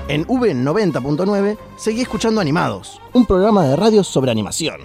En V90.9 seguí escuchando Animados, un programa de radio sobre animación.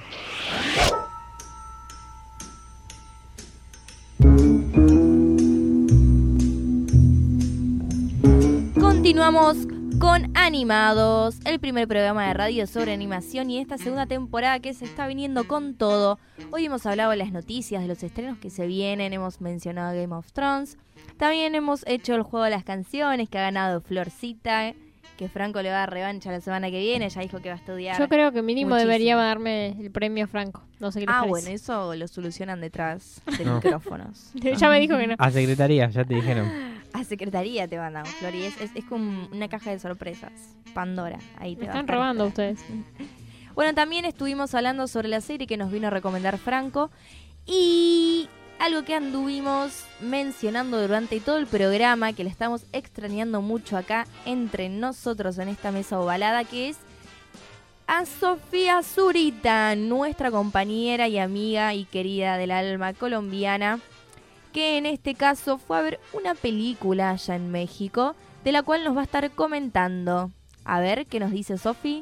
Continuamos con Animados, el primer programa de radio sobre animación y esta segunda temporada que se está viniendo con todo. Hoy hemos hablado de las noticias, de los estrenos que se vienen, hemos mencionado Game of Thrones. También hemos hecho el juego de las canciones que ha ganado Florcita, que Franco le va a dar revancha la semana que viene, ya dijo que va a estudiar. Yo creo que mínimo muchísimo. Debería darme el premio Franco. No sé qué les parece. Bueno, eso lo solucionan detrás de micrófonos. Ya me dijo que no. A secretaría, ya te dijeron. A secretaría te mandan, Flori. Es como una caja de sorpresas. Pandora. Ahí te Me va están a robando estar. ustedes. Bueno, también estuvimos hablando sobre la serie que nos vino a recomendar Franco. Y algo que anduvimos mencionando durante todo el programa, que le estamos extrañando mucho acá entre nosotros en esta mesa ovalada, que es a Sofía Zurita, nuestra compañera y amiga y querida del alma colombiana, que en este caso fue a ver una película allá en México, de la cual nos va a estar comentando. A ver, ¿qué nos dice Sofi?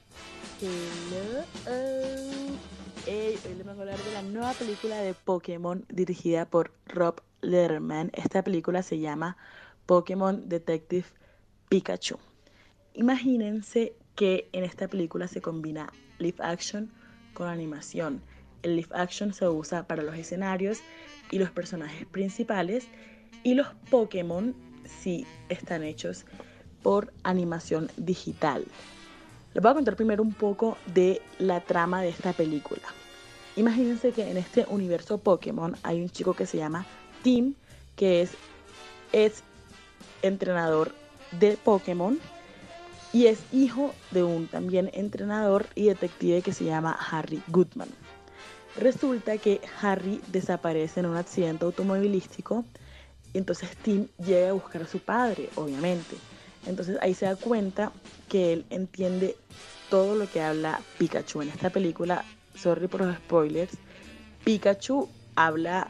Hoy les vengo a hablar de la nueva película de Pokémon dirigida por Rob Letterman. Esta película se llama Pokémon Detective Pikachu. Imagínense que en esta película se combina live action con animación. El live action se usa para los escenarios y los personajes principales, y los Pokémon sí están hechos por animación digital. Les voy a contar primero un poco de la trama de esta película. Imagínense que en este universo Pokémon hay un chico que se llama Tim, que es entrenador de Pokémon y es hijo de un también entrenador y detective que se llama Harry Goodman. Resulta que Harry desaparece en un accidente automovilístico y entonces Tim llega a buscar a su padre, obviamente. Entonces ahí se da cuenta que él entiende todo lo que habla Pikachu. En esta película, sorry por los spoilers, Pikachu habla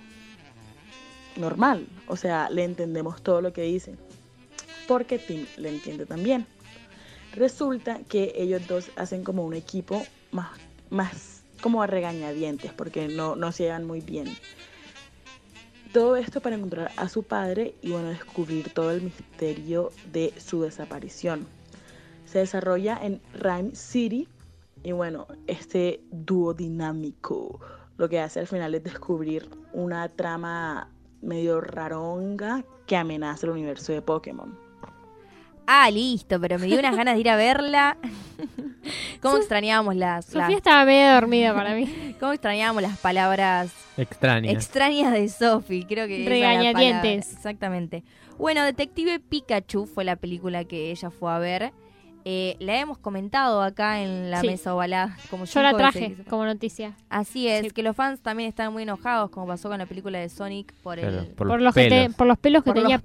normal, o sea, le entendemos todo lo que dice, porque Tim le entiende también. Resulta que ellos dos hacen como un equipo más como a regañadientes, porque no se llevan muy bien. Todo esto para encontrar a su padre y bueno, descubrir todo el misterio de su desaparición. Se desarrolla en Rhyme City y bueno, este dúo dinámico lo que hace al final es descubrir una trama medio raronga que amenaza el universo de Pokémon. Ah, listo, pero me dio unas ganas de ir a verla. ¿Cómo extrañábamos Sofía estaba medio dormida para mí. ¿Cómo extrañábamos las palabras extrañas de Sofi? Creo que regañadientes. Exactamente. Bueno, Detective Pikachu fue la película que ella fue a ver. La hemos comentado acá en la mesa ovalada. Yo la traje como noticia. Así es, que los fans también estaban muy enojados, como pasó con la película de Sonic, por los pelos que tenía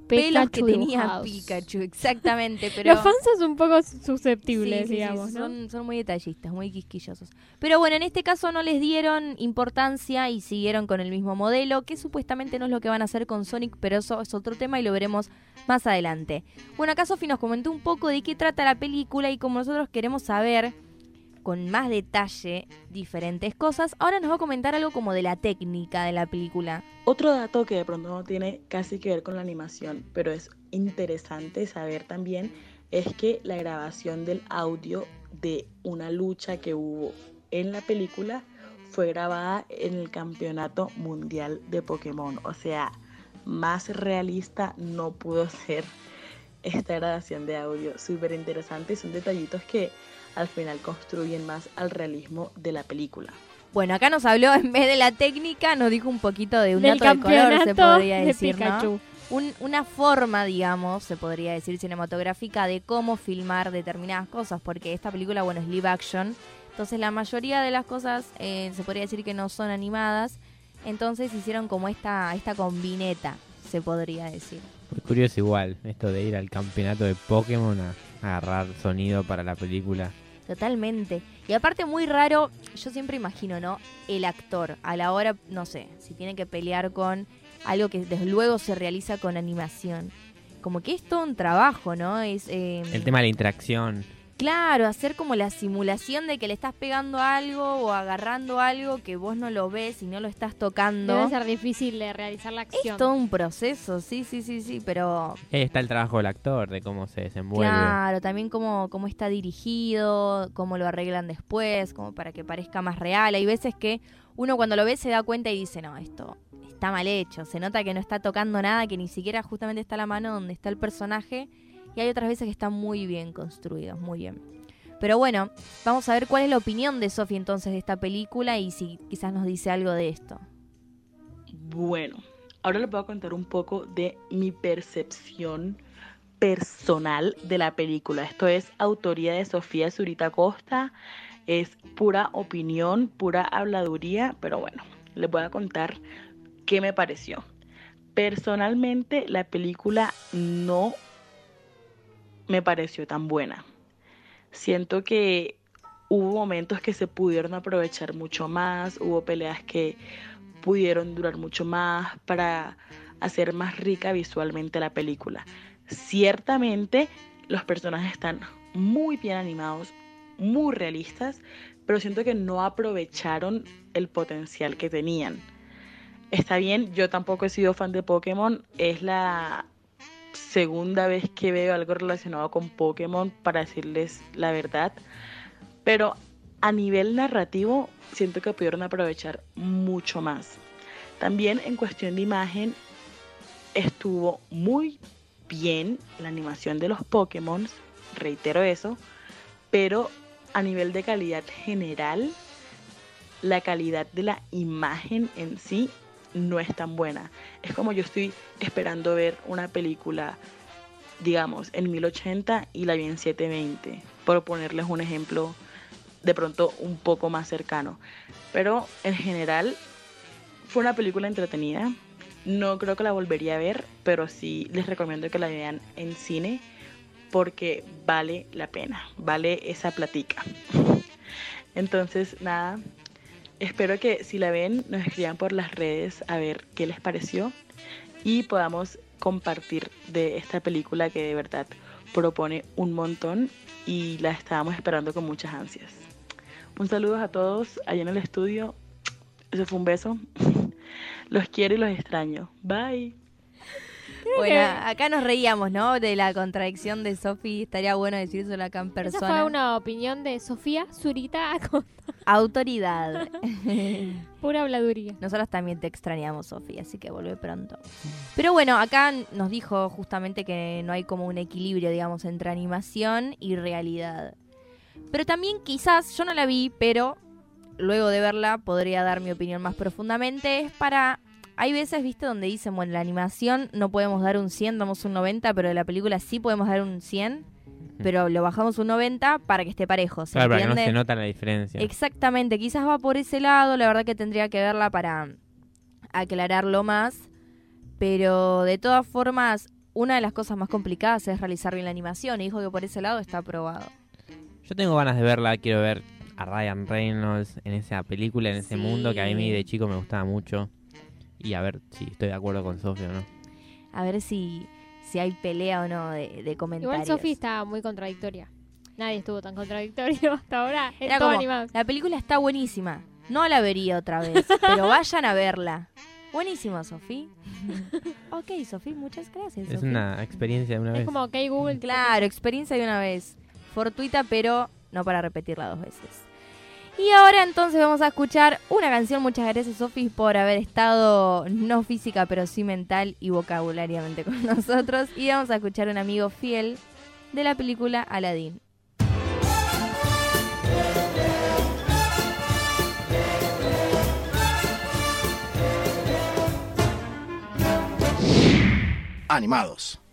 Pikachu, exactamente. Pero los fans son un poco susceptibles, digamos, ¿no? Son muy detallistas, muy quisquillosos. Pero bueno, en este caso no les dieron importancia y siguieron con el mismo modelo, que supuestamente no es lo que van a hacer con Sonic, pero eso es otro tema y lo veremos más adelante. Bueno, acá Sofi nos comentó un poco de qué trata la película y como nosotros queremos saber con más detalle diferentes cosas, ahora nos va a comentar algo como de la técnica de la película. Otro dato que de pronto no tiene casi que ver con la animación, pero es interesante saber también, es que la grabación del audio de una lucha que hubo en la película fue grabada en el Campeonato Mundial de Pokémon. O sea, más realista no pudo ser esta grabación de audio. Súper interesante, son detallitos que al final construyen más al realismo de la película. Bueno, acá nos habló, en vez de la técnica, nos dijo un poquito de un dato de color, se podría decir, Pikachu, ¿no? Una forma, digamos, se podría decir, cinematográfica de cómo filmar determinadas cosas, porque esta película, bueno, es live action, entonces la mayoría de las cosas se podría decir que no son animadas, entonces hicieron como esta combineta, se podría decir. Muy curioso igual, esto de ir al campeonato de Pokémon a agarrar sonido para la película. Totalmente. Y aparte muy raro, yo siempre imagino, ¿no? El actor, a la hora, no sé, si tiene que pelear con algo que desde luego se realiza con animación. como que es todo un trabajo, ¿no? Es el tema de la interacción. Claro, hacer como la simulación de que le estás pegando algo o agarrando algo que vos no lo ves y no lo estás tocando. Debe ser difícil de realizar la acción. Es todo un proceso, sí, pero... Ahí está el trabajo del actor, de cómo se desenvuelve. Claro, también cómo está dirigido, cómo lo arreglan después, como para que parezca más real. Hay veces que uno cuando lo ve se da cuenta y dice, no, esto está mal hecho. Se nota que no está tocando nada, que ni siquiera justamente está la mano donde está el personaje. Y hay otras veces que están muy bien construidos, muy bien. Pero bueno, vamos a ver cuál es la opinión de Sofi entonces de esta película y si quizás nos dice algo de esto. Bueno, ahora les voy a contar un poco de mi percepción personal de la película. Esto es autoría de Sofía Zurita Costa, es pura opinión, pura habladuría, pero bueno, les voy a contar qué me pareció. Personalmente, la película no me pareció tan buena. Siento que hubo momentos que se pudieron aprovechar mucho más, hubo peleas que pudieron durar mucho más para hacer más rica visualmente la película. Ciertamente los personajes están muy bien animados, muy realistas, pero siento que no aprovecharon el potencial que tenían. Está bien, yo tampoco he sido fan de Pokémon, es la segunda vez que veo algo relacionado con Pokémon, para decirles la verdad, pero a nivel narrativo siento que pudieron aprovechar mucho más. También en cuestión de imagen estuvo muy bien la animación de los Pokémon, reitero eso, pero a nivel de calidad general, la calidad de la imagen en sí no es tan buena. Es como yo estoy esperando ver una película, digamos, en 1080 y la vi en 720, por ponerles un ejemplo de pronto un poco más cercano. Pero en general fue una película entretenida. No creo que la volvería a ver, pero sí les recomiendo que la vean en cine porque vale la pena, vale esa platica. Entonces, nada, espero que si la ven nos escriban por las redes a ver qué les pareció y podamos compartir de esta película que de verdad propone un montón y la estábamos esperando con muchas ansias. Un saludo a todos allá en el estudio. Eso fue un beso. Los quiero y los extraño. Bye. Bueno, acá nos reíamos, ¿no? De la contradicción de Sofi. Estaría bueno decírselo acá en persona. Esa fue una opinión de Sofía Zurita con autoridad. Pura habladuría. Nosotros también te extrañamos, Sofi, así que vuelve pronto. Pero bueno, acá nos dijo justamente que no hay como un equilibrio, digamos, entre animación y realidad. Pero también quizás, yo no la vi, pero luego de verla podría dar mi opinión más profundamente. Es para... Hay veces, viste, donde dicen, bueno, la animación no podemos dar un 100, damos un 90, pero de la película sí podemos dar un 100, pero lo bajamos un 90 para que esté parejo, ¿se claro, entiende? Para que no se nota la diferencia. Exactamente, quizás va por ese lado, la verdad que tendría que verla para aclararlo más, pero de todas formas, una de las cosas más complicadas es realizar bien la animación, y dijo que por ese lado está aprobado. Yo tengo ganas de verla, quiero ver a Ryan Reynolds en esa película, en ese mundo que a mí de chico me gustaba mucho. Y a ver si estoy de acuerdo con Sofi o no. A ver si hay pelea o no de comentarios. Igual Sofi está muy contradictoria. Nadie estuvo tan contradictorio hasta ahora. Era como, la película está buenísima. No la vería otra vez, pero vayan a verla. Buenísimo, Sofi. Ok, Sofi, muchas gracias. Es Sofi. una experiencia de una vez. Es como OK Google. Claro, experiencia de una vez. Fortuita, pero no para repetirla 2 veces. Y ahora entonces vamos a escuchar una canción. Muchas gracias, Sofi, por haber estado no física, pero sí mental y vocabulariamente con nosotros. Y vamos a escuchar Un amigo fiel de la película Aladdin. Animados.